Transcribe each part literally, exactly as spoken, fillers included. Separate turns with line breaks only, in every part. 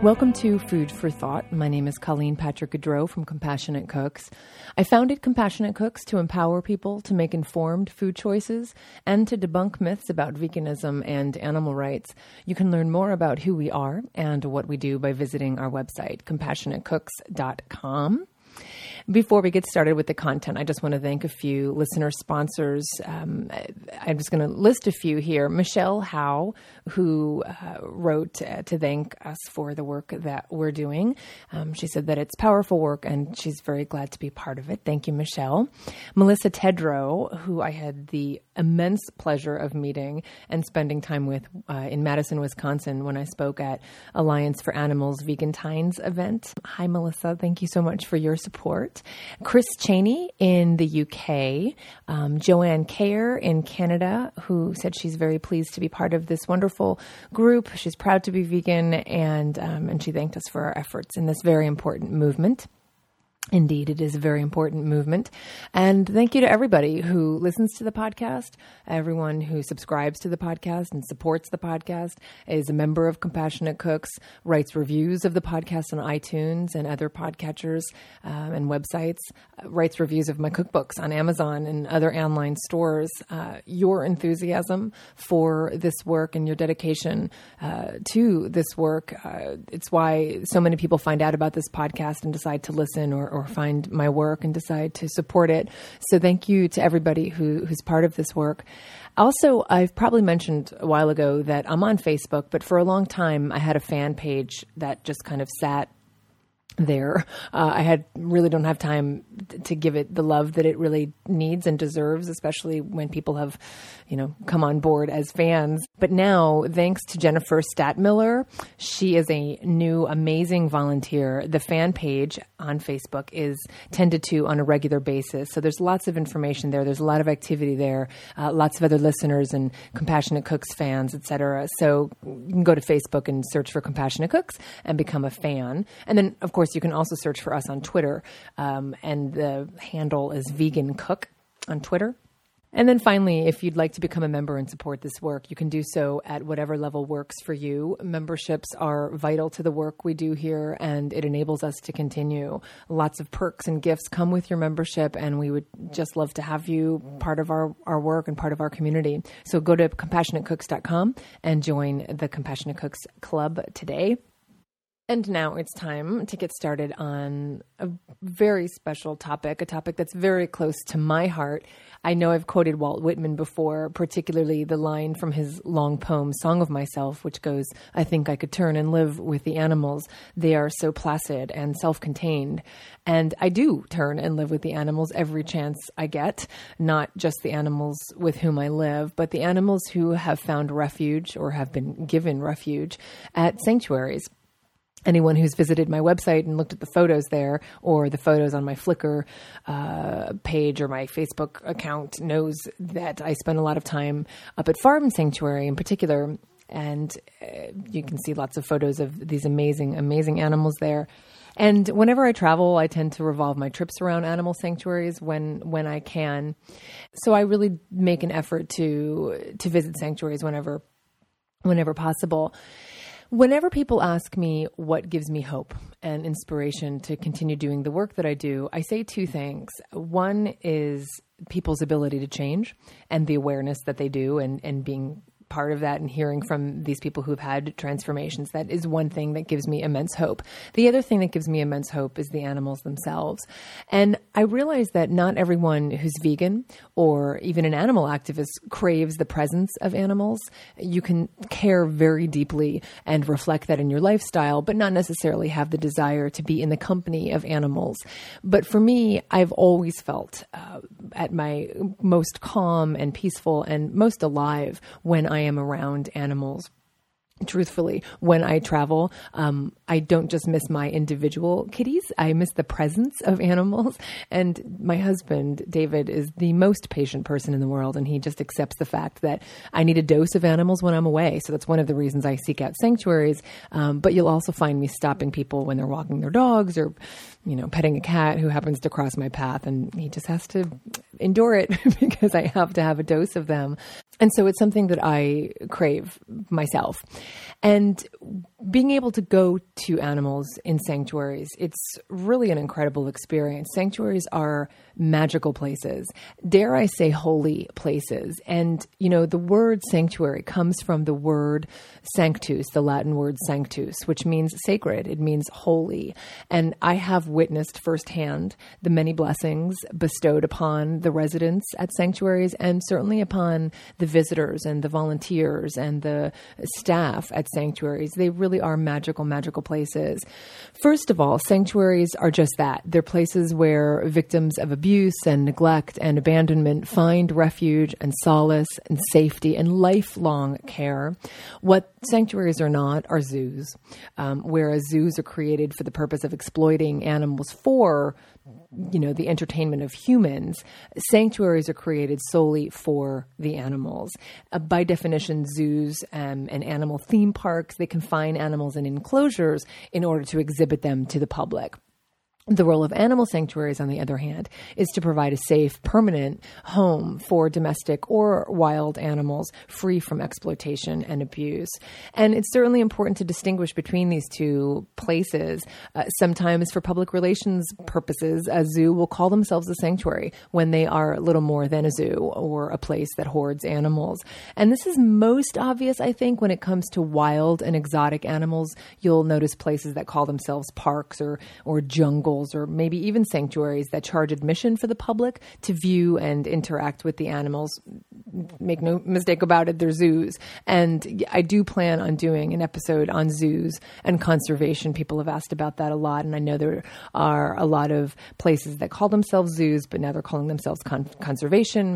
Welcome to Food for Thought. My name is Colleen Patrick-Gaudreau from Compassionate Cooks. I founded Compassionate Cooks to empower people to make informed food choices and to debunk myths about veganism and animal rights. You can learn more about who we are and what we do by visiting our website, compassionate cooks dot com. Before we get started with the content, I just want to thank a few listener sponsors. Um, I'm just going to list a few here. Michelle Howe, who uh, wrote uh, to thank us for the work that we're doing. Um, she said that it's powerful work and she's very glad to be part of it. Thank you, Michelle. Melissa Tedrow, who I had the immense pleasure of meeting and spending time with uh, in Madison, Wisconsin when I spoke at Alliance for Animals Vegan Tines event. Hi, Melissa. Thank you so much for your support. Chris Cheney in the U K, um, Joanne Kayer in Canada, who said she's very pleased to be part of this wonderful group. She's proud to be vegan, and um, and she thanked us for our efforts in this very important movement. Indeed, it is a very important movement. And thank you to everybody who listens to the podcast, everyone who subscribes to the podcast and supports the podcast, is a member of Compassionate Cooks, writes reviews of the podcast on iTunes and other podcatchers um, and websites, uh, writes reviews of my cookbooks on Amazon and other online stores. Uh, your enthusiasm for this work and your dedication uh, to this work, uh, it's why so many people find out about this podcast and decide to listen or or find my work and decide to support it. So thank you to everybody who, who's part of this work. Also, I've probably mentioned a while ago that I'm on Facebook, but for a long time I had a fan page that just kind of sat there. Uh, I had really don't have time to give it the love that it really needs and deserves, especially when people have, you know, come on board as fans. But now, thanks to Jennifer Statmiller, she is a new amazing volunteer. The fan page on Facebook is tended to on a regular basis. So there's lots of information there. There's a lot of activity there, uh, lots of other listeners and Compassionate Cooks fans, et cetera. So you can go to Facebook and search for Compassionate Cooks and become a fan. And then, of course, you can also search for us on Twitter, um, and the handle is Vegan Cook on Twitter. And then finally, if you'd like to become a member and support this work, you can do so at whatever level works for you. Memberships are vital to the work we do here, and it enables us to continue. Lots of perks and gifts come with your membership, and we would just love to have you part of our, our work and part of our community. So go to compassionate cooks dot com and join the Compassionate Cooks Club today. And now it's time to get started on a very special topic, a topic that's very close to my heart. I know I've quoted Walt Whitman before, particularly the line from his long poem, Song of Myself, which goes, "I think I could turn and live with the animals. They are so placid and self-contained." And I do turn and live with the animals every chance I get, not just the animals with whom I live, but the animals who have found refuge or have been given refuge at sanctuaries. Anyone who's visited my website and looked at the photos there or the photos on my Flickr uh, page or my Facebook account knows that I spend a lot of time up at Farm Sanctuary in particular. And uh, you can see lots of photos of these amazing, amazing animals there. And whenever I travel, I tend to revolve my trips around animal sanctuaries when, when I can. So I really make an effort to, to visit sanctuaries whenever, whenever possible. Whenever people ask me what gives me hope and inspiration to continue doing the work that I do, I say two things. One is people's ability to change and the awareness that they do, and, and being part of that and hearing from these people who've had transformations. That is one thing that gives me immense hope. The other thing that gives me immense hope is the animals themselves. And I realize that not everyone who's vegan or even an animal activist craves the presence of animals. You can care very deeply and reflect that in your lifestyle, but not necessarily have the desire to be in the company of animals. But for me, I've always felt uh, at my most calm and peaceful and most alive when I am around animals. Truthfully, when I travel, um, I don't just miss my individual kitties. I miss the presence of animals. And my husband, David, is the most patient person in the world. And he just accepts the fact that I need a dose of animals when I'm away. So that's one of the reasons I seek out sanctuaries. Um, but you'll also find me stopping people when they're walking their dogs or, you know, petting a cat who happens to cross my path. And he just has to endure it because I have to have a dose of them. And so it's something that I crave myself. And being able to go to animals in sanctuaries, it's really an incredible experience. Sanctuaries are magical places, dare I say holy places. And, you know, the word sanctuary comes from the word sanctus, the Latin word sanctus, which means sacred. It means holy. And I have witnessed firsthand the many blessings bestowed upon the residents at sanctuaries, and certainly upon the visitors and the volunteers and the staff at sanctuaries. They really are magical, magical places. First of all, sanctuaries are just that. They're places where victims of abuse and neglect and abandonment find refuge and solace and safety and lifelong care. What sanctuaries are not are zoos, um, whereas zoos are created for the purpose of exploiting animals for, you know, the entertainment of humans. Sanctuaries are created solely for the animals. Uh, by definition, zoos um, and animal theme parks, they confine animals in enclosures in order to exhibit them to the public. The role of animal sanctuaries, on the other hand, is to provide a safe, permanent home for domestic or wild animals free from exploitation and abuse. And it's certainly important to distinguish between these two places. Uh, sometimes for public relations purposes, a zoo will call themselves a sanctuary when they are little more than a zoo or a place that hoards animals. And this is most obvious, I think, when it comes to wild and exotic animals. You'll notice places that call themselves parks or, or jungles, or maybe even sanctuaries that charge admission for the public to view and interact with the animals. Make no mistake about it, they're zoos. And I do plan on doing an episode on zoos and conservation. People have asked about that a lot, and I know there are a lot of places that call themselves zoos, but now they're calling themselves con- conservation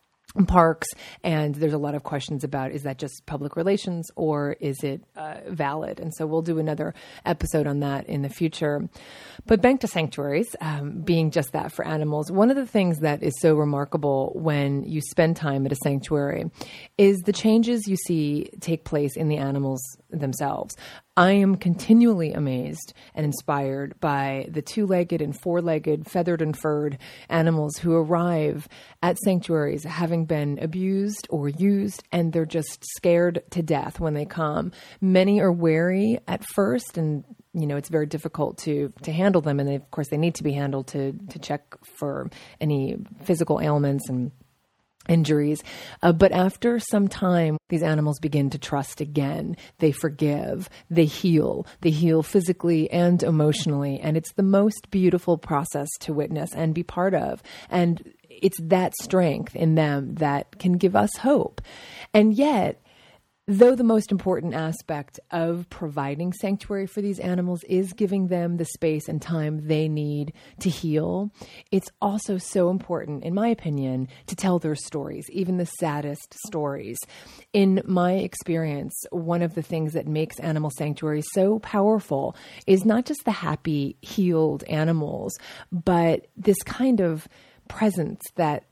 parks, and there's a lot of questions about, is that just public relations or is it uh, valid? And so we'll do another episode on that in the future. But back to sanctuaries, um, being just that for animals. One of the things that is so remarkable when you spend time at a sanctuary is the changes you see take place in the animals themselves. I am continually amazed and inspired by the two-legged and four-legged, feathered and furred animals who arrive at sanctuaries having been abused or used, and they're just scared to death when they come. Many are wary at first, and you know, it's very difficult to to handle them, and they, of course they need to be handled to to check for any physical ailments and injuries. Uh, but after some time, these animals begin to trust again. They forgive, they heal, they heal physically and emotionally. And it's the most beautiful process to witness and be part of. And it's that strength in them that can give us hope. And yet, though the most important aspect of providing sanctuary for these animals is giving them the space and time they need to heal, it's also so important, in my opinion, to tell their stories, even the saddest stories. In my experience, one of the things that makes animal sanctuaries so powerful is not just the happy, healed animals, but this kind of presence that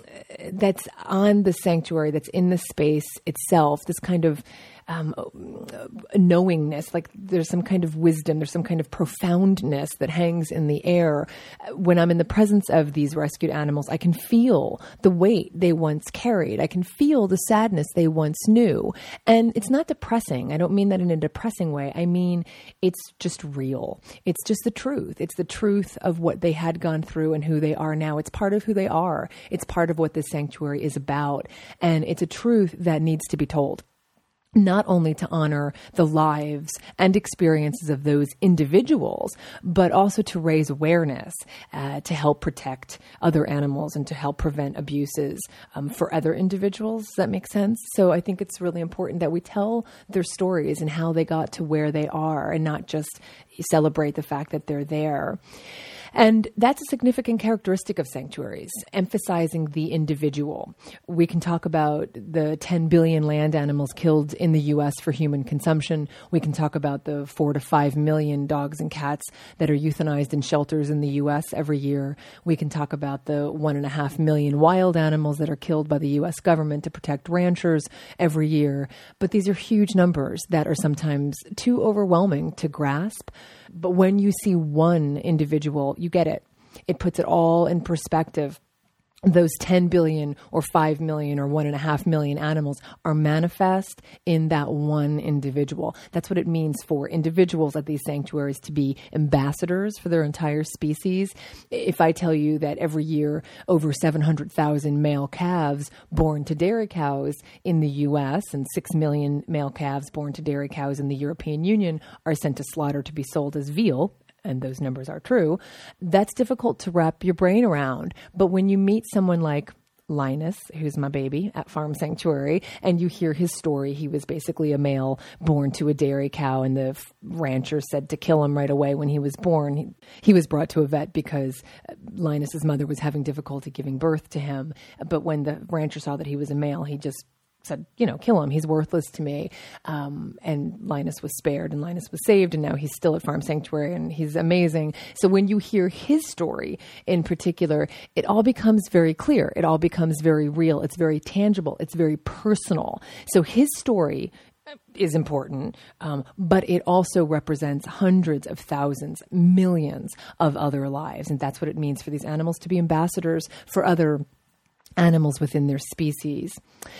that's on the sanctuary, that's in the space itself, this kind of um, knowingness, like there's some kind of wisdom, there's some kind of profoundness that hangs in the air. When I'm in the presence of these rescued animals, I can feel the weight they once carried. I can feel the sadness they once knew. And it's not depressing. I don't mean that in a depressing way. I mean, it's just real. It's just the truth. It's the truth of what they had gone through and who they are now. It's part of who they are. It's part of what this sanctuary is about. And it's a truth that needs to be told, not only to honor the lives and experiences of those individuals, but also to raise awareness, uh, to help protect other animals and to help prevent abuses um, for other individuals. Does that make sense? So I think it's really important that we tell their stories and how they got to where they are, and not just celebrate the fact that they're there. And that's a significant characteristic of sanctuaries, emphasizing the individual. We can talk about the ten billion land animals killed in the U S for human consumption. We can talk about the four to five million dogs and cats that are euthanized in shelters in the U S every year. We can talk about the one and a half million wild animals that are killed by the U S government to protect ranchers every year. But these are huge numbers that are sometimes too overwhelming to grasp. But when you see one individual, you get it. It puts it all in perspective. those ten billion or five million or one and a half million animals are manifest in that one individual. That's what it means for individuals at these sanctuaries to be ambassadors for their entire species. If I tell you that every year over seven hundred thousand male calves born to dairy cows in the U S and six million male calves born to dairy cows in the European Union are sent to slaughter to be sold as veal, and those numbers are true, that's difficult to wrap your brain around. But when you meet someone like Linus, who's my baby at Farm Sanctuary, and you hear his story, he was basically a male born to a dairy cow, and the rancher said to kill him right away when he was born. He, he was brought to a vet because Linus's mother was having difficulty giving birth to him. But when the rancher saw that he was a male, he just said, you know, kill him. He's worthless to me. Um, and Linus was spared and Linus was saved. And now he's still at Farm Sanctuary and he's amazing. So when you hear his story in particular, it all becomes very clear. It all becomes very real. It's very tangible. It's very personal. So his story is important, um, but it also represents hundreds of thousands, millions of other lives. And that's what it means for these animals to be ambassadors for other animals within their species.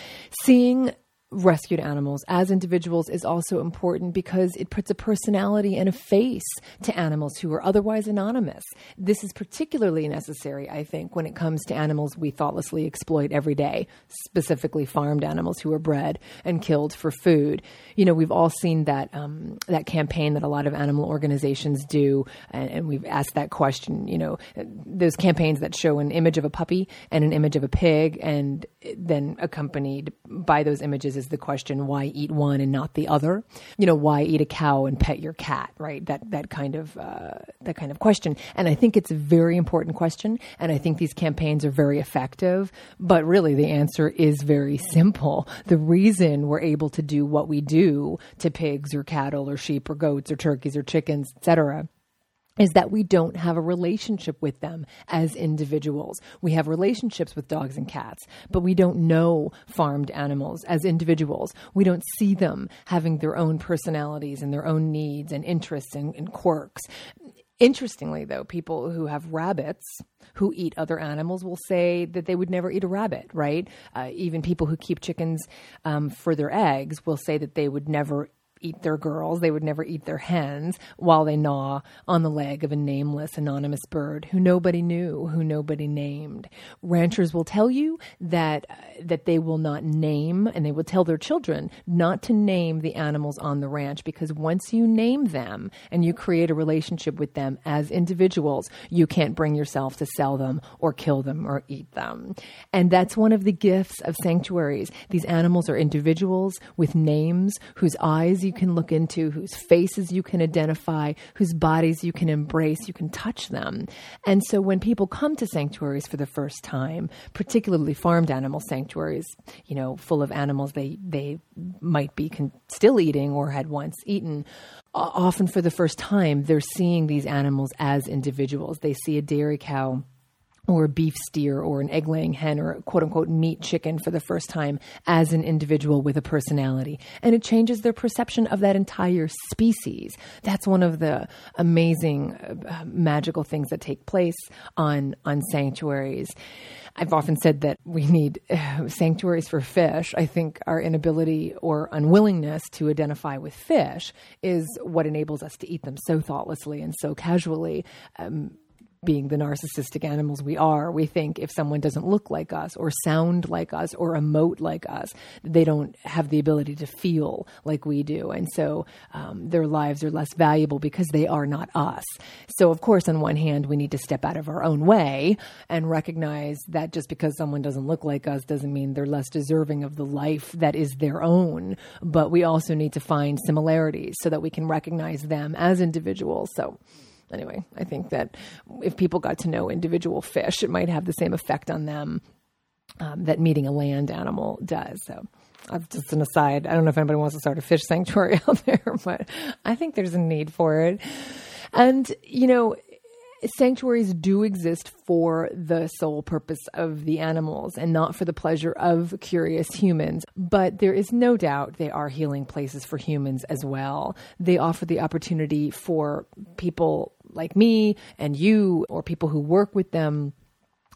Seeing rescued animals as individuals is also important because it puts a personality and a face to animals who are otherwise anonymous. This is particularly necessary, I think, when it comes to animals we thoughtlessly exploit every day, specifically farmed animals who are bred and killed for food. You know, we've all seen that um, that campaign that a lot of animal organizations do, and, and we've asked that question, you know, those campaigns that show an image of a puppy and an image of a pig, and then accompanied by those images is the question, why eat one and not the other? You know, why eat a cow and pet your cat, right? That that kind of uh, that kind of question. And I think it's a very important question, and I think these campaigns are very effective, but really the answer is very simple. The reason we're able to do what we do to pigs or cattle or sheep or goats or turkeys or chickens, et cetera, is that we don't have a relationship with them as individuals. We have relationships with dogs and cats, but we don't know farmed animals as individuals. We don't see them having their own personalities and their own needs and interests and, and quirks. Interestingly, though, people who have rabbits who eat other animals will say that they would never eat a rabbit, right? Uh, even people who keep chickens um, for their eggs will say that they would never eat their girls. They would never eat their hens while they gnaw on the leg of a nameless, anonymous bird who nobody knew, who nobody named. Ranchers will tell you that uh, that they will not name, and they will tell their children not to name the animals on the ranch, because once you name them and you create a relationship with them as individuals, you can't bring yourself to sell them or kill them or eat them. And that's one of the gifts of sanctuaries. These animals are individuals with names whose eyes you can look into, whose faces you can identify, whose bodies you can embrace, you can touch them. And so when people come to sanctuaries for the first time, particularly farmed animal sanctuaries, you know, full of animals they, they might be con- still eating or had once eaten, often for the first time, they're seeing these animals as individuals. They see a dairy cow or a beef steer or an egg-laying hen or a quote-unquote meat chicken for the first time as an individual with a personality. And it changes their perception of that entire species. That's one of the amazing, uh, magical things that take place on, on sanctuaries. I've often said that we need uh, sanctuaries for fish. I think our inability or unwillingness to identify with fish is what enables us to eat them so thoughtlessly and so casually. Um, Being the narcissistic animals we are, we think if someone doesn't look like us or sound like us or emote like us, they don't have the ability to feel like we do. And so um, their lives are less valuable because they are not us. So, of course, on one hand, we need to step out of our own way and recognize that just because someone doesn't look like us doesn't mean they're less deserving of the life that is their own. But we also need to find similarities so that we can recognize them as individuals. So anyway, I think that if people got to know individual fish, it might have the same effect on them um, that meeting a land animal does. So that's just an aside. I don't know if anybody wants to start a fish sanctuary out there, but I think there's a need for it. And, you know, sanctuaries do exist for the sole purpose of the animals and not for the pleasure of curious humans. But there is no doubt they are healing places for humans as well. They offer the opportunity for people like me and you, or people who work with them,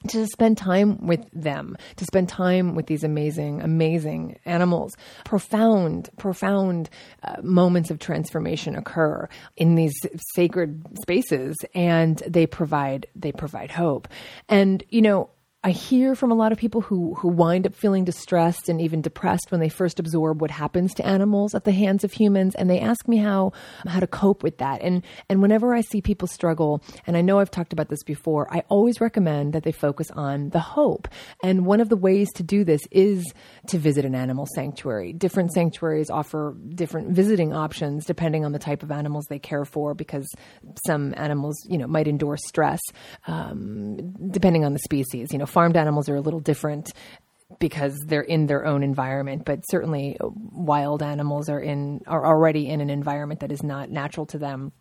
to spend time with them, to spend time with these amazing, amazing animals. Profound, profound uh, moments of transformation occur in these sacred spaces, and they provide, they provide hope. And, you know, I hear from a lot of people who, who wind up feeling distressed and even depressed when they first absorb what happens to animals at the hands of humans. And they ask me how, how to cope with that. And, and whenever I see people struggle, and I know I've talked about this before, I always recommend that they focus on the hope. And one of the ways to do this is to visit an animal sanctuary. Different sanctuaries offer different visiting options depending on the type of animals they care for, because some animals, you know, might endure stress, um, depending on the species. You know, farmed animals are a little different because they're in their own environment, but certainly wild animals are in are already in an environment that is not natural to them.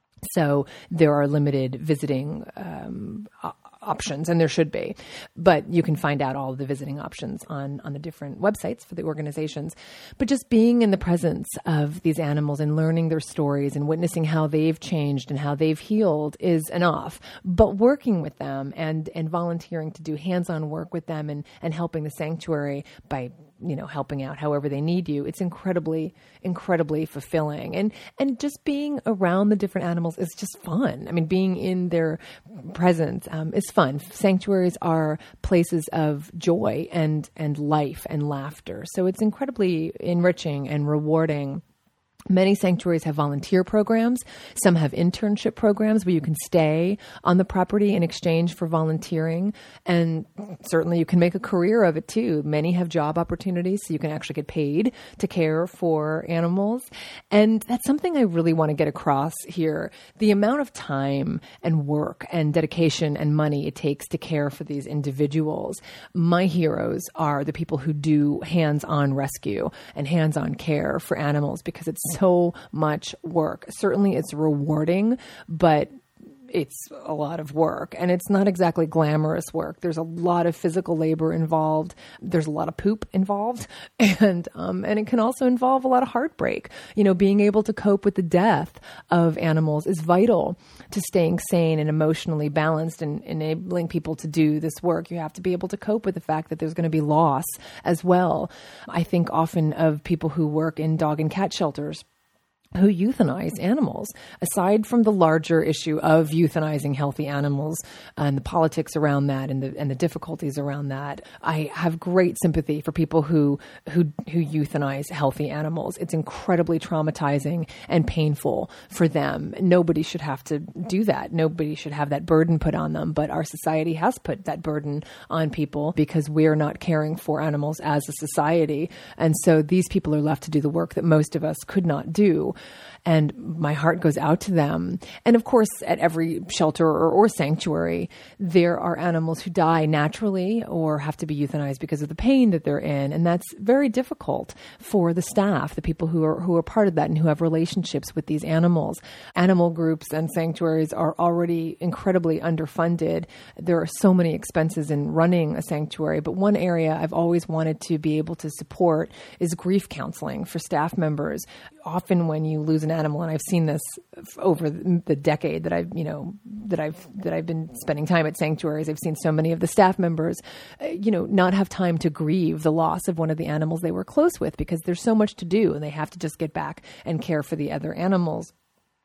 So there are limited visiting um, options, and there should be. But you can find out all of the visiting options on, on the different websites for the organizations. But just being in the presence of these animals and learning their stories and witnessing how they've changed and how they've healed is enough. But working with them and, and volunteering to do hands-on work with them and, and helping the sanctuary by you know, helping out however they need you, it's incredibly, incredibly fulfilling. And, and just being around the different animals is just fun. I mean, being in their presence um, is fun. Sanctuaries are places of joy and, and life and laughter. So it's incredibly enriching and rewarding. Many sanctuaries have volunteer programs. Some have internship programs where you can stay on the property in exchange for volunteering. And certainly you can make a career of it too. Many have job opportunities, so you can actually get paid to care for animals. And that's something I really want to get across here. The amount of time and work and dedication and money it takes to care for these individuals. My heroes are the people who do hands-on rescue and hands-on care for animals, because it's so much work. Certainly it's rewarding, but it's a lot of work, and it's not exactly glamorous work. There's a lot of physical labor involved. There's a lot of poop involved, and um, and it can also involve a lot of heartbreak. You know, being able to cope with the death of animals is vital to staying sane and emotionally balanced and enabling people to do this work. You have to be able to cope with the fact that there's going to be loss as well. I think often of people who work in dog and cat shelters who euthanize animals. Aside from the larger issue of euthanizing healthy animals and the politics around that and the and the difficulties around that, I have great sympathy for people who who who euthanize healthy animals. It's incredibly traumatizing and painful for them. Nobody should have to do that. Nobody should have that burden put on them, but our society has put that burden on people because we're not caring for animals as a society. And so these people are left to do the work that most of us could not do. And my heart goes out to them. And of course, at every shelter or, or sanctuary, there are animals who die naturally or have to be euthanized because of the pain that they're in. And that's very difficult for the staff, the people who are who are part of that and who have relationships with these animals. Animal groups and sanctuaries are already incredibly underfunded. There are so many expenses in running a sanctuary. But one area I've always wanted to be able to support is grief counseling for staff members. Often when you lose an animal, and I've seen this over the decade that I've, you know, that I've, that I've been spending time at sanctuaries, I've seen so many of the staff members, uh, you know, not have time to grieve the loss of one of the animals they were close with because there's so much to do and they have to just get back and care for the other animals.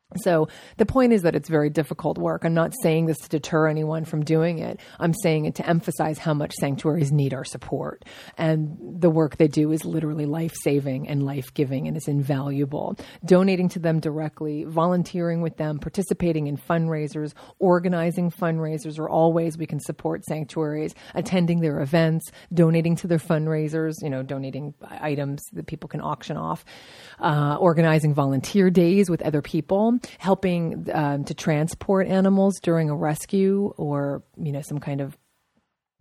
So the point is that it's very difficult work. I'm not saying this to deter anyone from doing it. I'm saying it to emphasize how much sanctuaries need our support. And the work they do is literally life-saving and life-giving, and it's invaluable. Donating to them directly, volunteering with them, participating in fundraisers, organizing fundraisers are all ways we can support sanctuaries, attending their events, donating to their fundraisers, you know, donating items that people can auction off, uh, organizing volunteer days with other people, helping um, to transport animals during a rescue or, you know, some kind of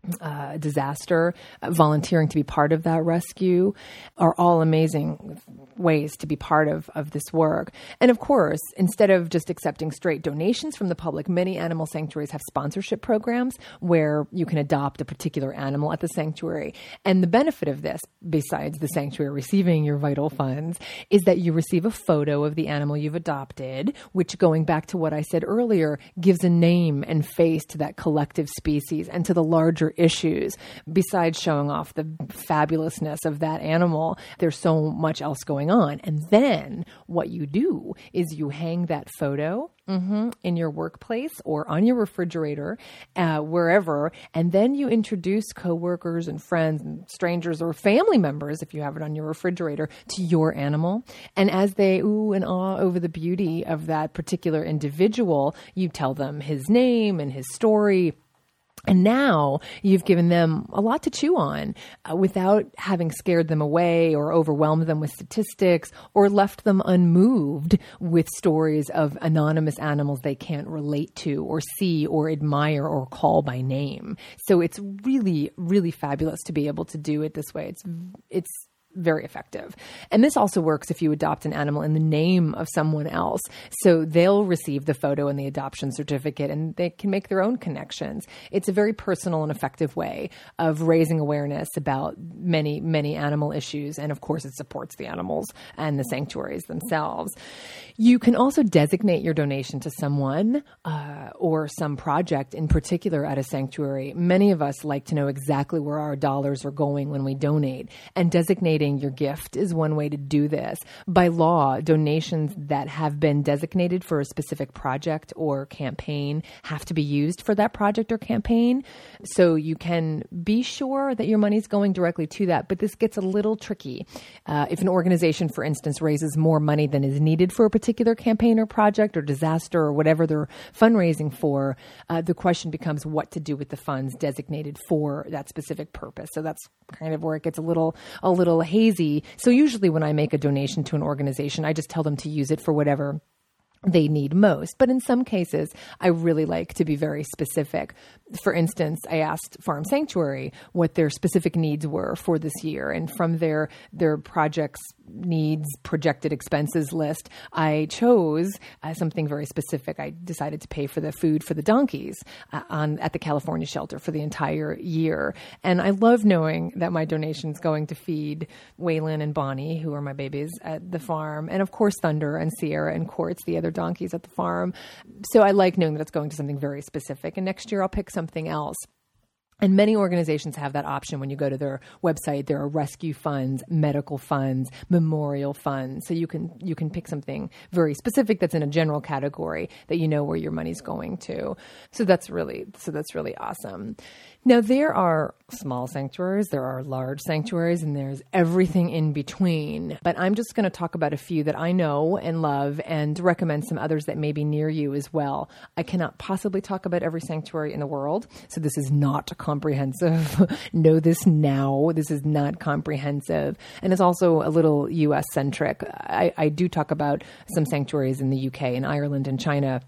uh, disaster, uh, volunteering to be part of that rescue are all amazing ways to be part of, of this work. And of course, instead of just accepting straight donations from the public, many animal sanctuaries have sponsorship programs where you can adopt a particular animal at the sanctuary. And the benefit of this, besides the sanctuary receiving your vital funds, is that you receive a photo of the animal you've adopted, which, going back to what I said earlier, gives a name and face to that collective species and to the larger issues. Besides showing off the fabulousness of that animal, there's so much else going on. And then what you do is you hang that photo mm-hmm, in your workplace or on your refrigerator, uh, wherever, and then you introduce coworkers and friends and strangers or family members, if you have it on your refrigerator, to your animal. And as they ooh and ah over the beauty of that particular individual, you tell them his name and his story. And now you've given them a lot to chew on uh, without having scared them away or overwhelmed them with statistics or left them unmoved with stories of anonymous animals they can't relate to or see or admire or call by name. So it's really, really fabulous to be able to do it this way. It's, it's, very effective. And this also works if you adopt an animal in the name of someone else. So they'll receive the photo and the adoption certificate and they can make their own connections. It's a very personal and effective way of raising awareness about many, many animal issues. And of course, it supports the animals and the sanctuaries themselves. You can also designate your donation to someone uh, or some project in particular at a sanctuary. Many of us like to know exactly where our dollars are going when we donate, and designating your gift is one way to do this. By law, donations that have been designated for a specific project or campaign have to be used for that project or campaign. So you can be sure that your money's going directly to that, but this gets a little tricky. Uh, if an organization, for instance, raises more money than is needed for a particular campaign or project or disaster or whatever they're fundraising for, uh, the question becomes what to do with the funds designated for that specific purpose. So that's kind of where it gets a little, a little hazy. So usually when I make a donation to an organization, I just tell them to use it for whatever they need most. But in some cases, I really like to be very specific. For instance, I asked Farm Sanctuary what their specific needs were for this year. And from their, their project's needs projected expenses list, I chose uh, something very specific. I decided to pay for the food for the donkeys uh, on at the California shelter for the entire year. And I love knowing that my donation is going to feed Waylon and Bonnie, who are my babies at the farm, and of course Thunder and Sierra and Quartz, the other donkeys at the farm. So I like knowing that it's going to something very specific. And next year I'll pick something else. And many organizations have that option when you go to their website. There are rescue funds, medical funds, memorial funds. So you can you can pick something very specific that's in a general category that you know where your money's going to. So that's really so that's really awesome. Now, there are small sanctuaries, there are large sanctuaries, and there's everything in between. But I'm just going to talk about a few that I know and love and recommend some others that may be near you as well. I cannot possibly talk about every sanctuary in the world, so this is not comprehensive. Know this now. This is not comprehensive. And it's also a little U S-centric. I, I do talk about some sanctuaries in the U K and Ireland and China,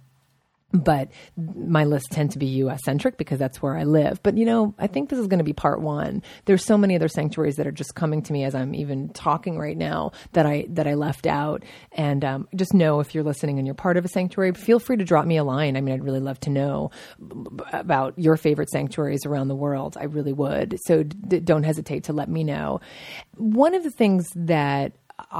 but my lists tend to be U S-centric because that's where I live. But, you know, I think this is going to be part one. There's so many other sanctuaries that are just coming to me as I'm even talking right now that I that I left out. And um, just know if you're listening and you're part of a sanctuary, feel free to drop me a line. I mean, I'd really love to know about your favorite sanctuaries around the world. I really would. So d- don't hesitate to let me know. One of the things that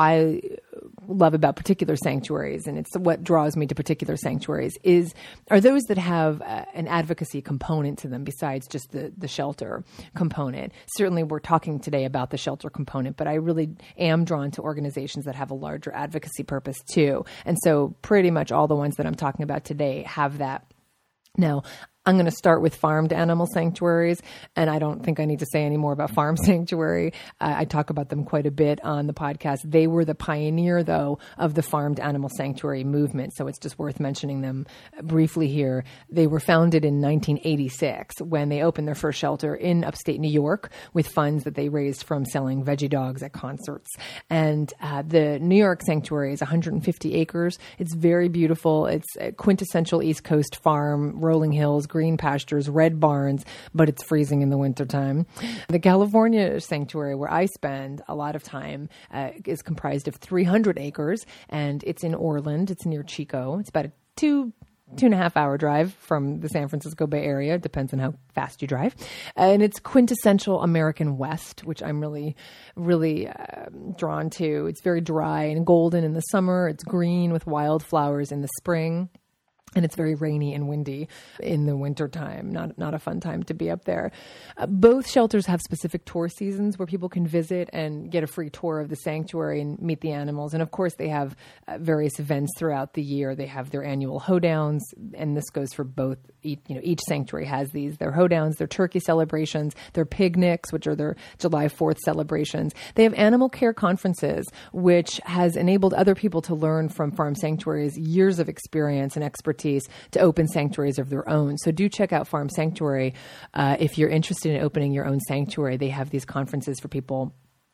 I love about particular sanctuaries, and it's what draws me to particular sanctuaries, is are those that have uh, an advocacy component to them besides just the, the shelter component. Certainly we're talking today about the shelter component, but I really am drawn to organizations that have a larger advocacy purpose too. And so pretty much all the ones that I'm talking about today have that. Now, I'm going to start with farmed animal sanctuaries, and I don't think I need to say any more about Farm Sanctuary. Uh, I talk about them quite a bit on the podcast. They were the pioneer, though, of the farmed animal sanctuary movement, so it's just worth mentioning them briefly here. They were founded in nineteen eighty-six when they opened their first shelter in upstate New York with funds that they raised from selling veggie dogs at concerts. And uh, the New York Sanctuary is one hundred fifty acres. It's very beautiful. It's a quintessential East Coast farm, rolling hills, green pastures, red barns, but it's freezing in the wintertime. The California sanctuary, where I spend a lot of time, uh, is comprised of three hundred acres, and it's in Orland. It's near Chico. It's about a two two and a half hour drive from the San Francisco Bay Area. It depends on how fast you drive. And it's quintessential American West, which I'm really, really uh, drawn to. It's very dry and golden in the summer. It's green with wildflowers in the spring. And it's very rainy and windy in the wintertime. Not not a fun time to be up there. Uh, both shelters have specific tour seasons where people can visit and get a free tour of the sanctuary and meet the animals. And of course, they have uh, various events throughout the year. They have their annual hoedowns, and this goes for both. Each, you know, each sanctuary has these. Their hoedowns, their turkey celebrations, their picnics, which are their July fourth celebrations. They have animal care conferences, which has enabled other people to learn from farm sanctuaries years of experience and expertise to open sanctuaries of their own. So do check out Farm Sanctuary. Uh, if you're interested in opening your own sanctuary, they have these conferences for people.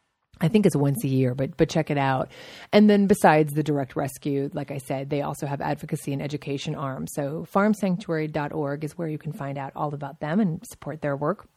I think it's once a year, but but check it out. And then besides the direct rescue, like I said, they also have advocacy and education arms. So farm sanctuary dot org is where you can find out all about them and support their work.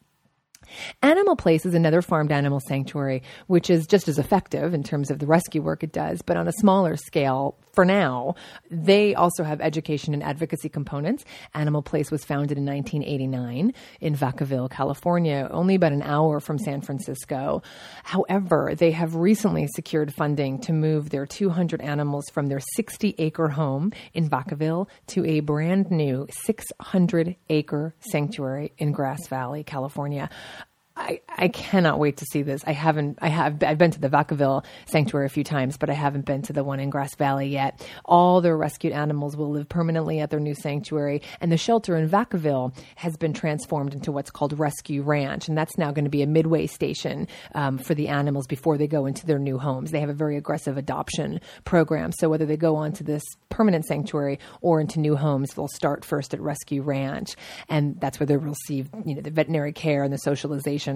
Animal Place is another farmed animal sanctuary, which is just as effective in terms of the rescue work it does, but on a smaller scale for now. They also have education and advocacy components. Animal Place was founded in nineteen eighty-nine in Vacaville, California, only about an hour from San Francisco. However, they have recently secured funding to move their two hundred animals from their sixty acre home in Vacaville to a brand new six hundred acre sanctuary in Grass Valley, California. I, I cannot wait to see this. I haven't, I have, I've been to the Vacaville Sanctuary a few times, but I haven't been to the one in Grass Valley yet. All their rescued animals will live permanently at their new sanctuary, and the shelter in Vacaville has been transformed into what's called Rescue Ranch, and that's now going to be a midway station um, for the animals before they go into their new homes. They have a very aggressive adoption program, so whether they go on to this permanent sanctuary or into new homes, they'll start first at Rescue Ranch, and that's where they'll receive, you know, the veterinary care and the socialization.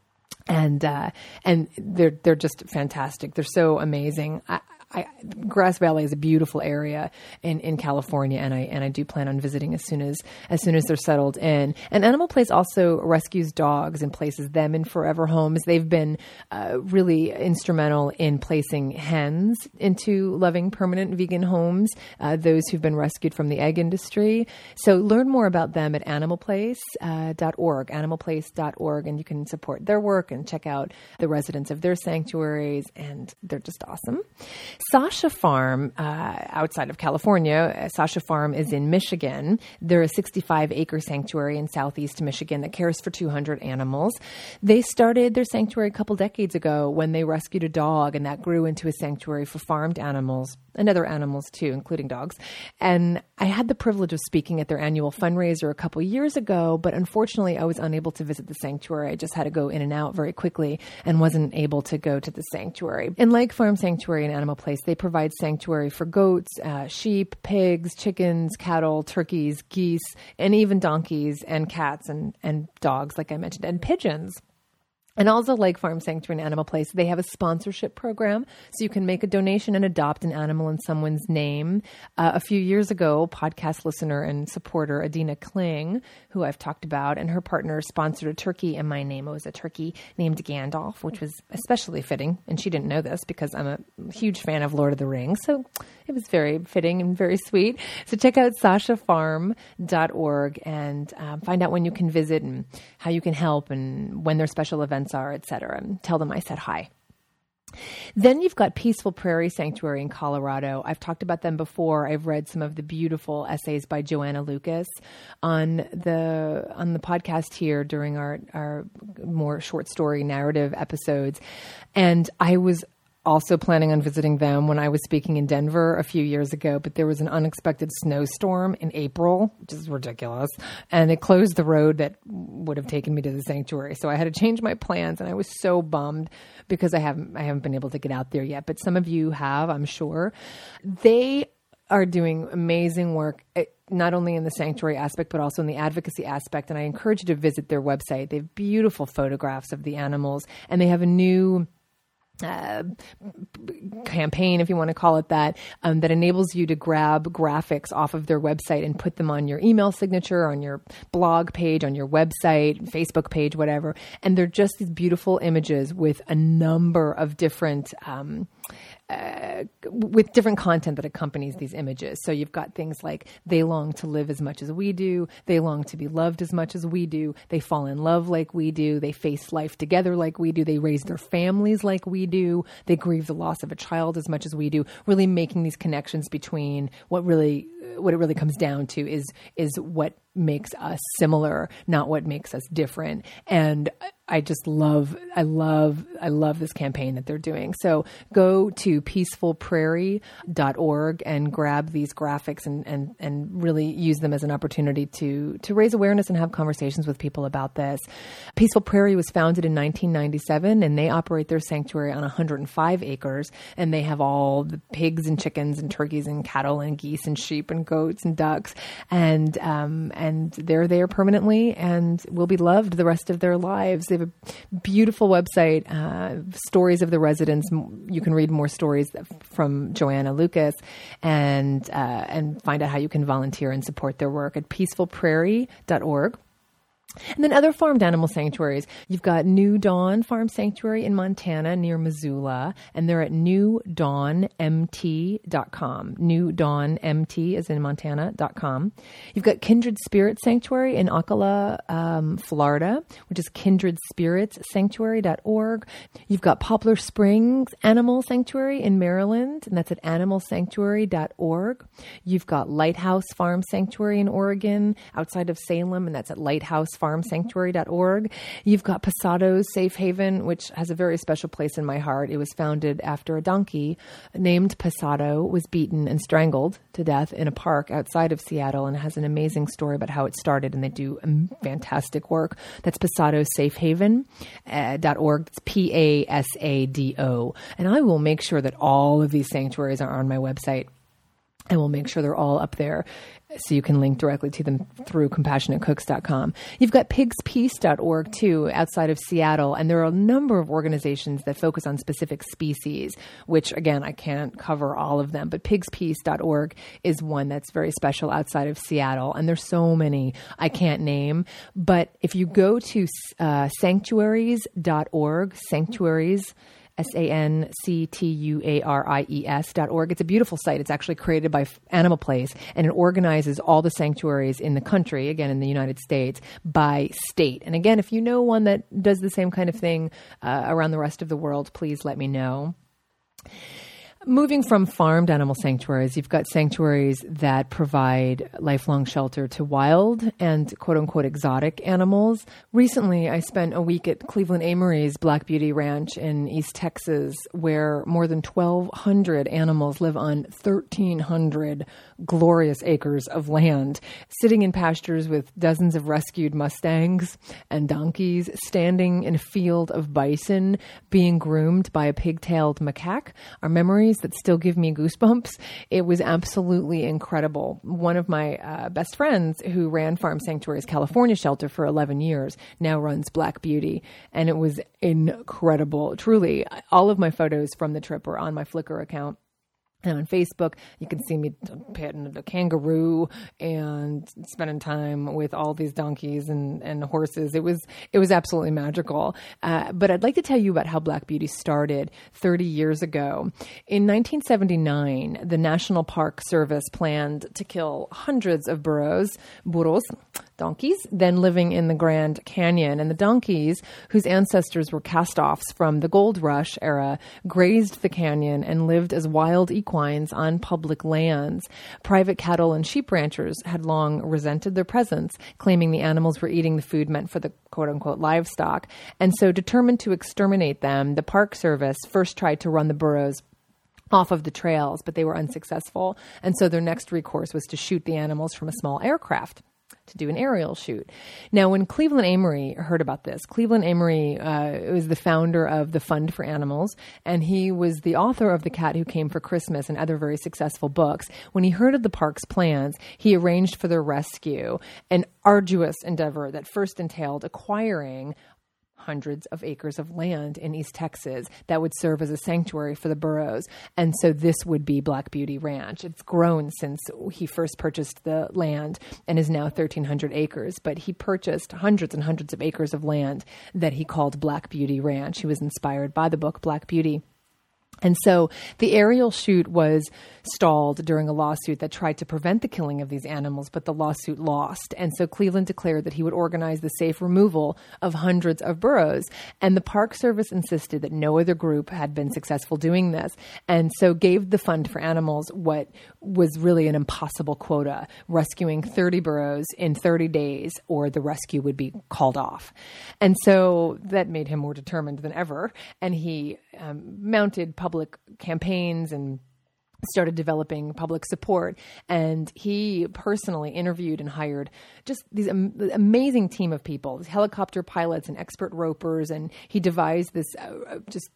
And uh, and they're they're just fantastic. They're so amazing. I, I, Grass Valley is a beautiful area in, in California, and I and I do plan on visiting as soon as as soon as they're settled in. And Animal Place also rescues dogs and places them in forever homes. They've been uh, really instrumental in placing hens into loving permanent vegan homes, uh, those who've been rescued from the egg industry. So learn more about them at animal place dot org, animal place dot org, and you can support their work and check out the residents of their sanctuaries, and they're just awesome. Sasha Farm, uh, outside of California, uh, Sasha Farm is in Michigan. They're a sixty-five acre sanctuary in southeast Michigan that cares for two hundred animals. They started their sanctuary a couple decades ago when they rescued a dog, and that grew into a sanctuary for farmed animals and other animals too, including dogs. And I had the privilege of speaking at their annual fundraiser a couple years ago, but unfortunately I was unable to visit the sanctuary. I just had to go in and out very quickly and wasn't able to go to the sanctuary. And like Farm Sanctuary and Animal Place, they provide sanctuary for goats, uh, sheep, pigs, chickens, cattle, turkeys, geese, and even donkeys and cats and, and dogs, like I mentioned, and pigeons. And also, like Farm Sanctuary and Animal Place, they have a sponsorship program, so you can make a donation and adopt an animal in someone's name. Uh, a few years ago, podcast listener and supporter Adina Kling, who I've talked about, and her partner sponsored a turkey in my name. It was a turkey named Gandalf, which was especially fitting. And she didn't know this because I'm a huge fan of Lord of the Rings, so it was very fitting and very sweet. So check out sasha farm dot org and um, find out when you can visit and how you can help and when their special events are, et cetera. And tell them I said hi. Then you've got Peaceful Prairie Sanctuary in Colorado. I've talked about them before. I've read some of the beautiful essays by Joanna Lucas on the on the podcast here during our, our more short story narrative episodes. And I was also planning on visiting them when I was speaking in Denver a few years ago, but there was an unexpected snowstorm in April, which is ridiculous, and it closed the road that would have taken me to the sanctuary. So I had to change my plans, and I was so bummed because I haven't I haven't been able to get out there yet. But some of you have, I'm sure. They are doing amazing work, not only in the sanctuary aspect, but also in the advocacy aspect. And I encourage you to visit their website. They have beautiful photographs of the animals, and they have a new Uh, campaign, if you want to call it that, um, that enables you to grab graphics off of their website and put them on your email signature, on your blog page, on your website, Facebook page, whatever. And they're just these beautiful images with a number of different um, Uh, with different content that accompanies these images. So you've got things like they long to live as much as we do. They long to be loved as much as we do. They fall in love like we do. They face life together like we do. They raise their families like we do. They grieve the loss of a child as much as we do. Really making these connections between what really, what it really comes down to is, is what makes us similar, not what makes us different. And I just love, I love, I love this campaign that they're doing. So go to peaceful prairie dot org and grab these graphics and, and, and really use them as an opportunity to, to raise awareness and have conversations with people about this. Peaceful Prairie was founded in nineteen ninety-seven, and they operate their sanctuary on one hundred five acres, and they have all the pigs and chickens and turkeys and cattle and geese and sheep and goats and ducks. And, um, and they're there permanently and will be loved the rest of their lives. They have a beautiful website, uh, stories of the residents. You can read more stories from Joanna Lucas and uh, and find out how you can volunteer and support their work at peaceful prairie dot org. And then other farmed animal sanctuaries. You've got New Dawn Farm Sanctuary in Montana near Missoula, and they're at new dawn m t dot com. New Dawn M T as in Montana dot com. You've got Kindred Spirit Sanctuary in Ocala, um, Florida, which is kindred spirits sanctuary dot org. You've got Poplar Springs Animal Sanctuary in Maryland, and that's at animal sanctuary dot org. You've got Lighthouse Farm Sanctuary in Oregon, outside of Salem, and that's at lighthouse farm sanctuary dot org. You've got Pasado's Safe Haven, which has a very special place in my heart. It was founded after a donkey named Pasado was beaten and strangled to death in a park outside of Seattle, and it has an amazing story about how it started, and they do fantastic work. That's Pasado Safe Haven dot org. It's P A S A D O. And I will make sure that all of these sanctuaries are on my website. I will make sure they're all up there so you can link directly to them through compassionate cooks dot com. You've got pigs peace dot org too, outside of Seattle, and there are a number of organizations that focus on specific species, which again, I can't cover all of them, but pigs peace dot org is one that's very special outside of Seattle, and there's so many I can't name. But if you go to uh, sanctuaries dot org, sanctuaries, S A N C T U A R I E S dot org. It's a beautiful site. It's actually created by Animal Place, and it organizes all the sanctuaries in the country, again, in the United States, by state. And again, if you know one that does the same kind of thing uh, around the rest of the world, please let me know. Moving from farmed animal sanctuaries, you've got sanctuaries that provide lifelong shelter to wild and quote-unquote exotic animals. Recently, I spent a week at Cleveland Amory's Black Beauty Ranch in East Texas, where more than twelve hundred animals live on thirteen hundred glorious acres of land, sitting in pastures with dozens of rescued Mustangs and donkeys, standing in a field of bison, being groomed by a pig-tailed macaque. Our memories that still give me goosebumps. It was absolutely incredible. One of my uh, best friends who ran Farm Sanctuary's California shelter for eleven years now runs Black Beauty, and it was incredible. Truly, all of my photos from the trip are on my Flickr account. And on Facebook, you can see me petting a kangaroo and spending time with all these donkeys and, and horses. It was it was absolutely magical. Uh, but I'd like to tell you about how Black Beauty started thirty years ago. In nineteen seventy-nine, the National Park Service planned to kill hundreds of burros, burros, donkeys, then living in the Grand Canyon. And the donkeys, whose ancestors were cast-offs from the gold rush era, grazed the canyon and lived as wild equines on public lands. Private cattle and sheep ranchers had long resented their presence, claiming the animals were eating the food meant for the quote-unquote livestock. And so, determined to exterminate them, the Park Service first tried to run the burros off of the trails, but they were unsuccessful. And so their next recourse was to shoot the animals from a small aircraft, to do an aerial shoot. Now, when Cleveland Amory heard about this, Cleveland Amory uh, was the founder of the Fund for Animals, and he was the author of The Cat Who Came for Christmas and other very successful books. When he heard of the park's plans, he arranged for their rescue, an arduous endeavor that first entailed acquiring hundreds of acres of land in East Texas that would serve as a sanctuary for the burros. And so this would be Black Beauty Ranch. It's grown since he first purchased the land and is now thirteen hundred acres. But he purchased hundreds and hundreds of acres of land that he called Black Beauty Ranch. He was inspired by the book Black Beauty. And so the aerial shoot was stalled during a lawsuit that tried to prevent the killing of these animals, but the lawsuit lost. And so Cleveland declared that he would organize the safe removal of hundreds of burros. And the Park Service insisted that no other group had been successful doing this, and so gave the Fund for Animals what was really an impossible quota, rescuing thirty burros in thirty days, or the rescue would be called off. And so that made him more determined than ever. And he um, mounted public campaigns and started developing public support. And he personally interviewed and hired just these am- amazing team of people, helicopter pilots and expert ropers. And he devised this uh, just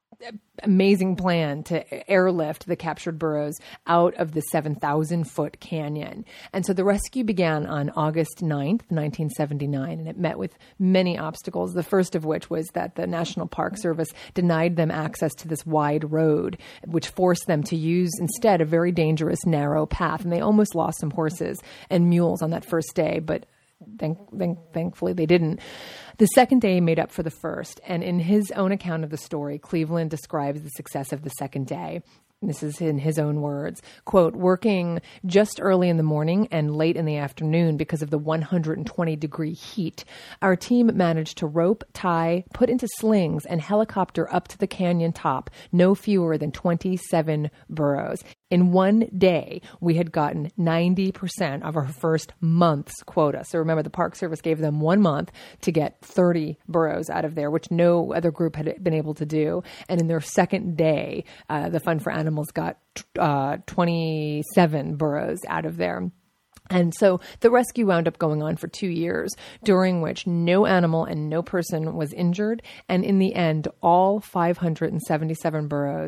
amazing plan to airlift the captured burros out of the seven thousand foot canyon. And so the rescue began on August ninth, nineteen seventy-nine, and it met with many obstacles, the first of which was that the National Park Service denied them access to this wide road, which forced them to use instead a very dangerous narrow path. And they almost lost some horses and mules on that first day, but Thank, thank, thankfully they didn't. The second day made up for the first. And in his own account of the story, Cleveland describes the success of the second day. This is in his own words, quote, working just early in the morning and late in the afternoon because of the one hundred twenty degree heat, our team managed to rope, tie, put into slings, and helicopter up to the canyon top no fewer than twenty-seven burros. In one day, we had gotten ninety percent of our first month's quota. So remember, the Park Service gave them one month to get thirty burros out of there, which no other group had been able to do. And in their second day, uh, the Fund for Animals got uh, twenty-seven burros out of there. And so the rescue wound up going on for two years, during which no animal and no person was injured. And in the end, all five hundred seventy-seven burros,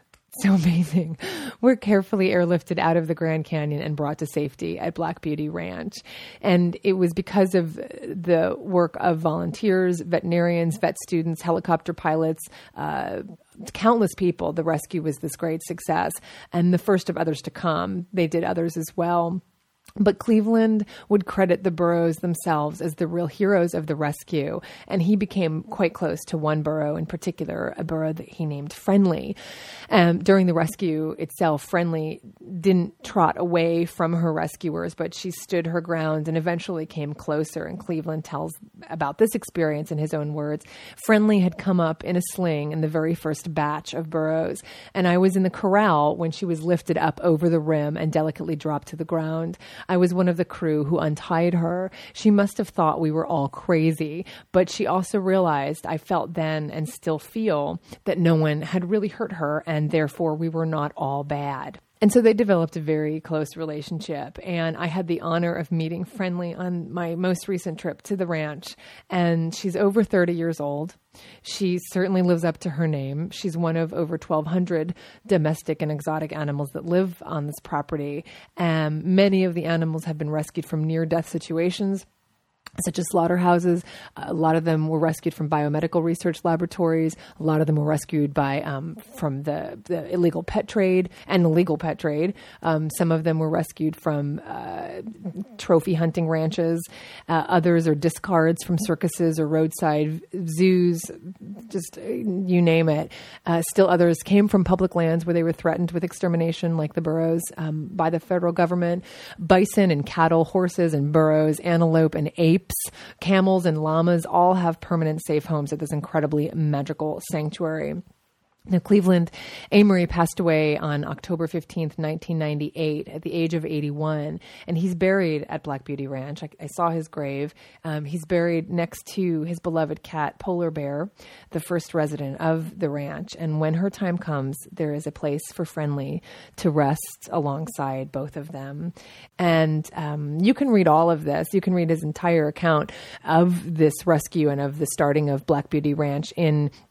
so amazing, were carefully airlifted out of the Grand Canyon and brought to safety at Black Beauty Ranch. And it was because of the work of volunteers, veterinarians, vet students, helicopter pilots, uh, countless people. The rescue was this great success, and the first of others to come. They did others as well. But Cleveland would credit the burros themselves as the real heroes of the rescue, and he became quite close to one burro in particular, a burro that he named Friendly. Um, during the rescue itself, Friendly didn't trot away from her rescuers, but she stood her ground and eventually came closer, and Cleveland tells about this experience in his own words. Friendly had come up in a sling in the very first batch of burros, and I was in the corral when she was lifted up over the rim and delicately dropped to the ground. I was one of the crew who untied her. She must have thought we were all crazy, but she also realized, I felt then and still feel, that no one had really hurt her, and therefore we were not all bad. And so they developed a very close relationship, and I had the honor of meeting Friendly on my most recent trip to the ranch, and she's over thirty years old. She certainly lives up to her name. She's one of over twelve hundred domestic and exotic animals that live on this property. Um, many of the animals have been rescued from near-death situations, such as slaughterhouses. A lot of them were rescued from biomedical research laboratories. A lot of them were rescued by um, from the, the illegal pet trade and the legal pet trade. Um, some of them were rescued from uh, trophy hunting ranches. Uh, others are discards from circuses or roadside zoos, just uh, you name it. Uh, still others came from public lands where they were threatened with extermination, like the burros, um, by the federal government. Bison and cattle, horses and burros, antelope and apes, camels and llamas all have permanent safe homes at this incredibly magical sanctuary. Now, Cleveland Amory passed away on October fifteenth, nineteen ninety-eight, at the age of eighty-one, and he's buried at Black Beauty Ranch. I, I saw his grave. Um, he's buried next to his beloved cat, Polar Bear, the first resident of the ranch. And when her time comes, there is a place for Friendly to rest alongside both of them. And um, you can read all of this. You can read his entire account of this rescue and of the starting of Black Beauty Ranch in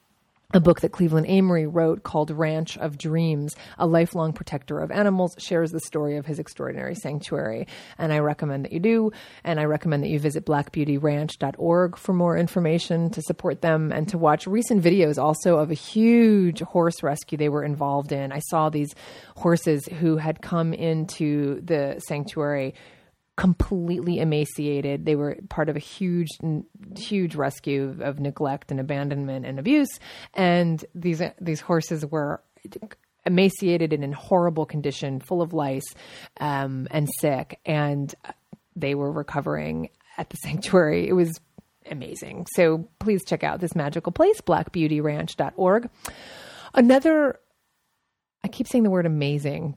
A book that Cleveland Amory wrote called Ranch of Dreams, A Lifelong Protector of Animals, shares the story of his extraordinary sanctuary. And I recommend that you do. And I recommend that you visit black beauty ranch dot org for more information to support them and to watch recent videos also of a huge horse rescue they were involved in. I saw these horses who had come into the sanctuary completely emaciated. They were part of a huge, huge rescue of neglect and abandonment and abuse. And these these horses were emaciated and in horrible condition, full of lice um, and sick. And they were recovering at the sanctuary. It was amazing. So please check out this magical place, black beauty ranch dot org. Another, I keep saying the word amazing,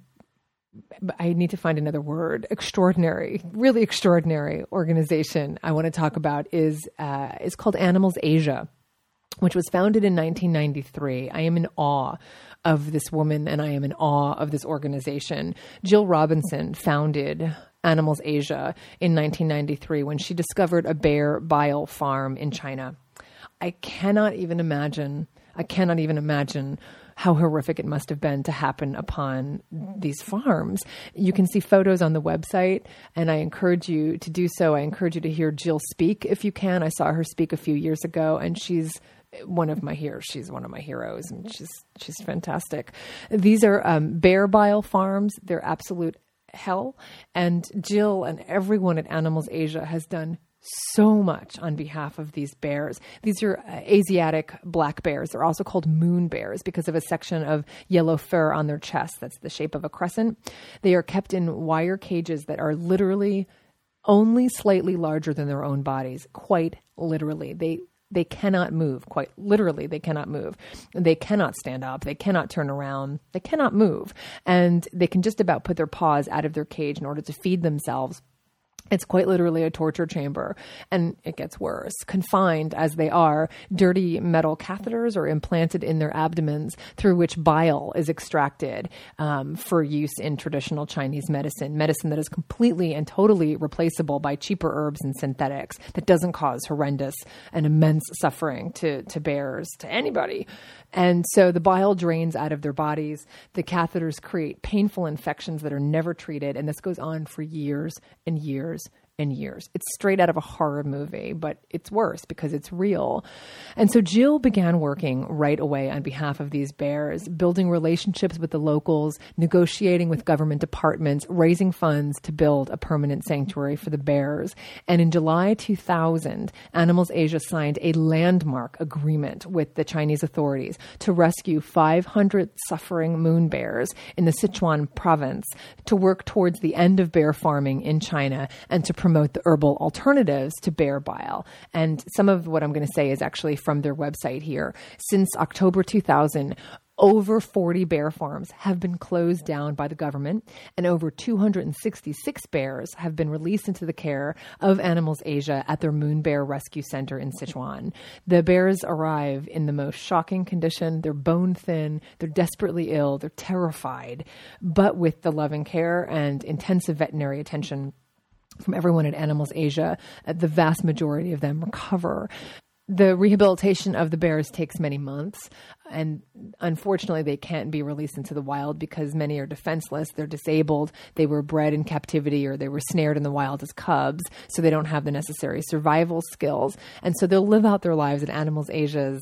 I need to find another word. Extraordinary, really extraordinary organization I want to talk about is uh, is called Animals Asia, which was founded in nineteen ninety-three. I am in awe of this woman and I am in awe of this organization. Jill Robinson founded Animals Asia in nineteen ninety-three when she discovered a bear bile farm in China. I cannot even imagine, I cannot even imagine how horrific it must have been to happen upon these farms. You can see photos on the website, and I encourage you to do so. I encourage you to hear Jill speak if you can. I saw her speak a few years ago, and she's one of my heroes. She's one of my heroes, and she's she's fantastic. These are um, bear bile farms. They're absolute hell, and Jill and everyone at Animals Asia has done so much on behalf of these bears. These are uh, Asiatic black bears. They're also called moon bears because of a section of yellow fur on their chest that's the shape of a crescent. They are kept in wire cages that are literally only slightly larger than their own bodies, quite literally. They they cannot move, quite literally they cannot move. They cannot stand up. They cannot turn around. They cannot move. And they can just about put their paws out of their cage in order to feed themselves. It's quite literally a torture chamber, and it gets worse. Confined as they are, dirty metal catheters are implanted in their abdomens through which bile is extracted um, for use in traditional Chinese medicine, medicine that is completely and totally replaceable by cheaper herbs and synthetics that doesn't cause horrendous and immense suffering to, to bears, to anybody. And so the bile drains out of their bodies. The catheters create painful infections that are never treated, and this goes on for years and years and years. It's straight out of a horror movie, but it's worse because it's real. And so Jill began working right away on behalf of these bears, building relationships with the locals, negotiating with government departments, raising funds to build a permanent sanctuary for the bears. And in July two thousand, Animals Asia signed a landmark agreement with the Chinese authorities to rescue five hundred suffering moon bears in the Sichuan province to work towards the end of bear farming in China and to promote the herbal alternatives to bear bile. And some of what I'm going to say is actually from their website here. Since October two thousand, over forty bear farms have been closed down by the government, and over two hundred sixty-six bears have been released into the care of Animals Asia at their Moon Bear Rescue Center in Sichuan. The bears arrive in the most shocking condition. They're bone thin, they're desperately ill, they're terrified, but with the loving care and intensive veterinary attention from everyone at Animals Asia, the vast majority of them recover. The rehabilitation of the bears takes many months, and unfortunately they can't be released into the wild because many are defenseless. They're disabled. They were bred in captivity or they were snared in the wild as cubs, so they don't have the necessary survival skills. And so they'll live out their lives at Animals Asia's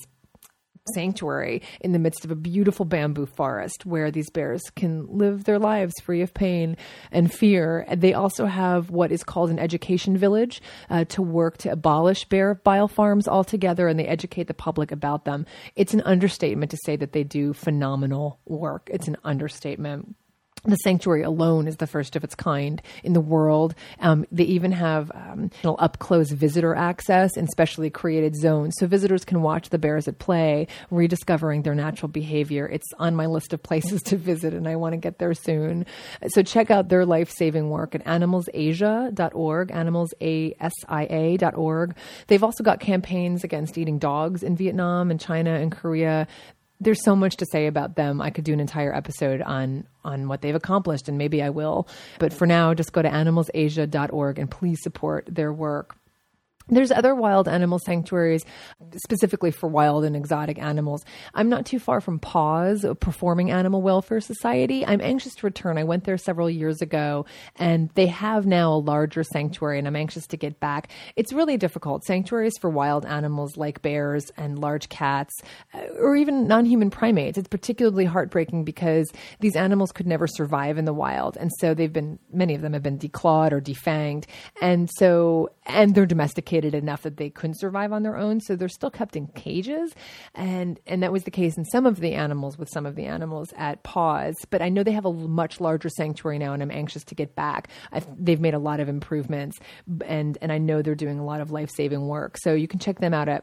sanctuary in the midst of a beautiful bamboo forest where these bears can live their lives free of pain and fear. They also have what is called an education village uh, to work to abolish bear bile farms altogether, and they educate the public about them. It's an understatement to say that they do phenomenal work. It's an understatement. The sanctuary alone is the first of its kind in the world. Um, they even have um, up-close visitor access in specially created zones, so visitors can watch the bears at play, rediscovering their natural behavior. It's on my list of places to visit, and I want to get there soon. So check out their life-saving work at animals asia dot org, animals asia dot org. They've also got campaigns against eating dogs in Vietnam and China and Korea. There's so much to say about them. I could do an entire episode on, on what they've accomplished, and maybe I will. But for now, just go to animals asia dot org and please support their work. There's other wild animal sanctuaries specifically for wild and exotic animals. I'm not too far from PAWS, Performing Animal Welfare Society. I'm anxious to return. I went there several years ago, and they have now a larger sanctuary, and I'm anxious to get back. It's really difficult. Sanctuaries for wild animals like bears and large cats, or even non-human primates. It's particularly heartbreaking because these animals could never survive in the wild, and so they've been, many of them have been declawed or defanged, and so, and they're domesticated enough that they couldn't survive on their own. So they're still kept in cages. And, and that was the case in some of the animals with some of the animals at PAWS. But I know they have a much larger sanctuary now, and I'm anxious to get back. I've, they've made a lot of improvements, and, and I know they're doing a lot of life-saving work. So you can check them out at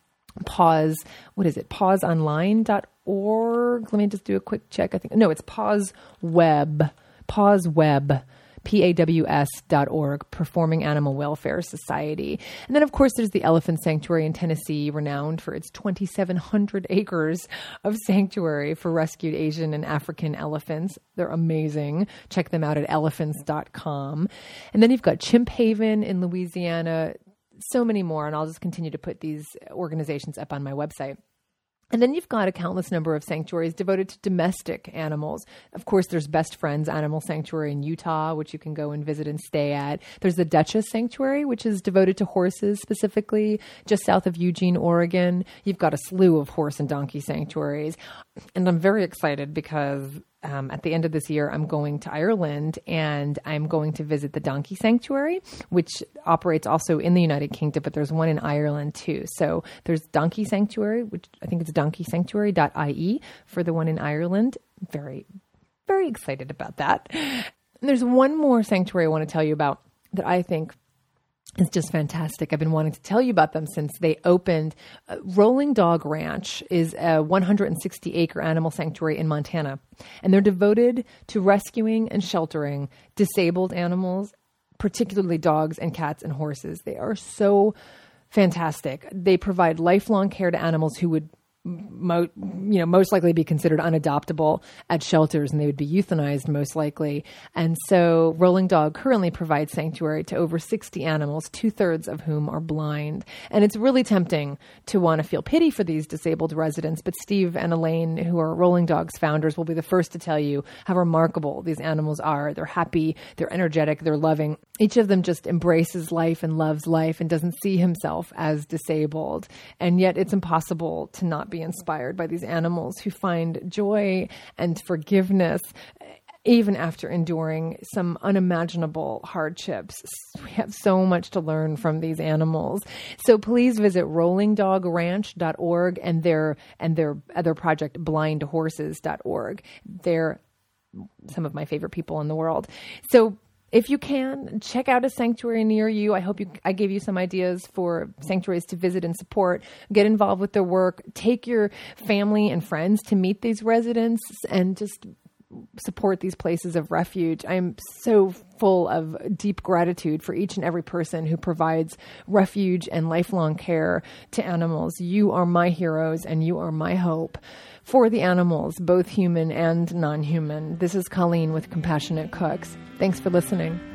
PAWS. What is it? paws online dot org. Let me just do a quick check. I think, no, it's PAWS Web. PAWS Web. P A W S dot org, Performing Animal Welfare Society. And then, of course, there's the Elephant Sanctuary in Tennessee, renowned for its twenty-seven hundred acres of sanctuary for rescued Asian and African elephants. They're amazing. Check them out at elephants dot com. And then you've got Chimp Haven in Louisiana, so many more, and I'll just continue to put these organizations up on my website. And then you've got a countless number of sanctuaries devoted to domestic animals. Of course, there's Best Friends Animal Sanctuary in Utah, which you can go and visit and stay at. There's the Duchess Sanctuary, which is devoted to horses specifically, just south of Eugene, Oregon. You've got a slew of horse and donkey sanctuaries. And I'm very excited because Um, at the end of this year, I'm going to Ireland, and I'm going to visit the Donkey Sanctuary, which operates also in the United Kingdom, but there's one in Ireland too. So there's Donkey Sanctuary, which I think it's donkey sanctuary dot I E for the one in Ireland. Very, very excited about that. And there's one more sanctuary I want to tell you about that I think is just fantastic. I've been wanting to tell you about them since they opened. Uh, Rolling Dog Ranch is a one hundred sixty acre animal sanctuary in Montana, and they're devoted to rescuing and sheltering disabled animals, particularly dogs and cats and horses. They are so fantastic. They provide lifelong care to animals who would Mo, you know, most likely be considered unadoptable at shelters, and they would be euthanized most likely. And so Rolling Dog currently provides sanctuary to over sixty animals, two thirds of whom are blind. And it's really tempting to want to feel pity for these disabled residents. But Steve and Elaine, who are Rolling Dog's founders, will be the first to tell you how remarkable these animals are. They're happy, they're energetic, they're loving. Each of them just embraces life and loves life and doesn't see himself as disabled. And yet it's impossible to not be inspired by these animals who find joy and forgiveness even after enduring some unimaginable hardships. We have so much to learn from these animals. So please visit rolling dog ranch dot org and their and their other project blind horses dot org. They're some of my favorite people in the world. So if you can, check out a sanctuary near you. I hope you, I gave you some ideas for sanctuaries to visit and support. Get involved with their work. Take your family and friends to meet these residents and just support these places of refuge. I'm so full of deep gratitude for each and every person who provides refuge and lifelong care to animals. You are my heroes, and you are my hope for the animals, both human and non-human. This is Colleen with Compassionate Cooks. Thanks for listening.